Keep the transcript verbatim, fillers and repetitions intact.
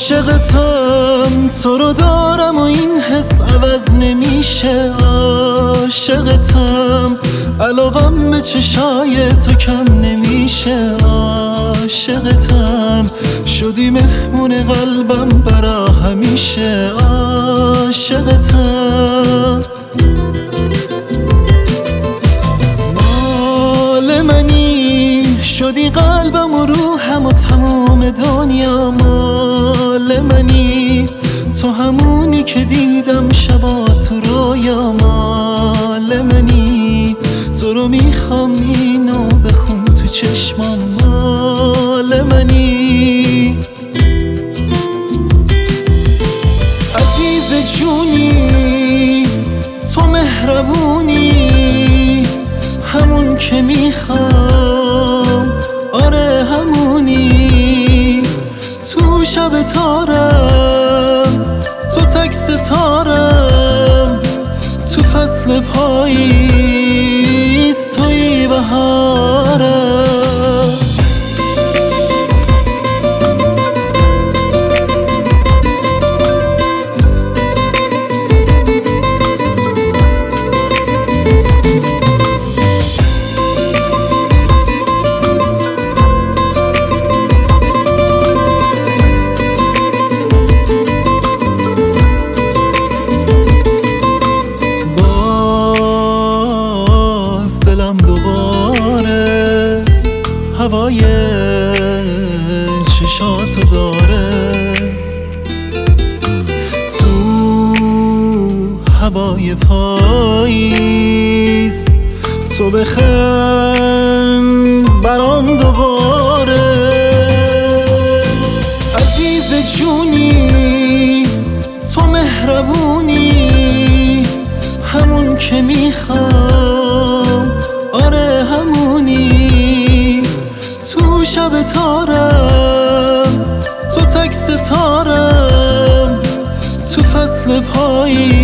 عاشقتم، تو رو دارم و این حس عوض نمیشه. عاشقتم، علاقم به چشای تو کم نمیشه. عاشقتم، شدی مهمون قلبم برا همیشه. عاشقتم، مال منی، شدی قلبم و روحم و تموم دنیا. مال منی، تو همونی که دیدم شبا تو رویا. مال منی، تو رو میخوام اینو بخون تو چشمام. مال منی، عزیز جونی، تو مهربونی، همون که میخوام. آره همونی، تو شب تارم، تو تک ستارم، تو فصل پاییز توی بهارم. دوباره هوای چشاتو داره، تو هوای پاییز تو بخند برام دوباره. عزیز جونی، تو مهربونی، همون که میخوام. آره همونی، تو شب تارم، تو تک ستارم، تو فصل پاییز